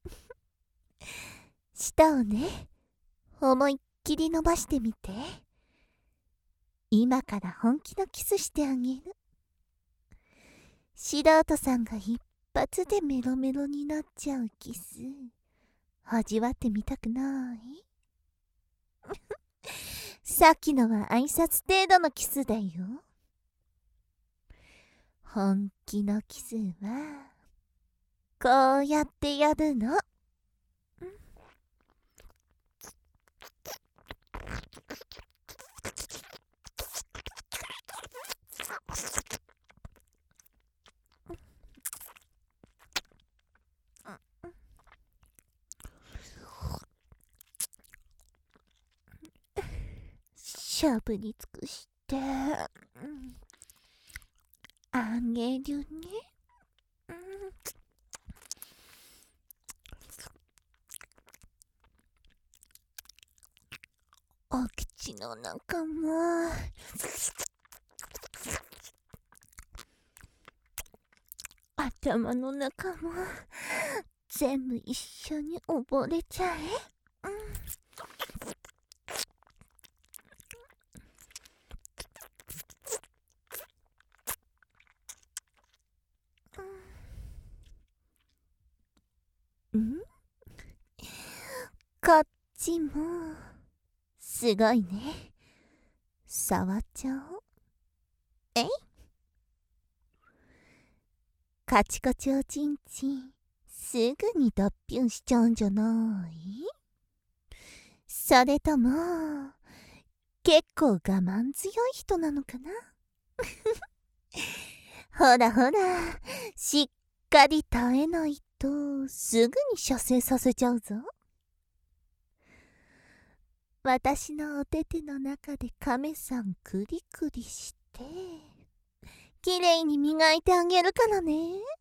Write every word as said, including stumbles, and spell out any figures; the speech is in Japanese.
舌をね、思いっきり伸ばしてみて。今から本気のキスしてあげる。素人さんが一発でメロメロになっちゃうキス、味わってみたくない？さっきのは挨拶程度のキスだよ。本気のキスはこうやってやるの。しゃぶり尽くしてあげるね。お口の中も頭の中も全部一緒に溺れちゃえ。うん、こっちもすごいね。触っちゃおう。えい、カチコチおちんちんすぐに脱皮しちゃうんじゃない？それとも結構我慢強い人なのかな？ほらほら、しっかり耐えないとすぐに射精させちゃうぞ。私のお手手の中で亀さんクリクリしてきれいに磨いてあげるからね。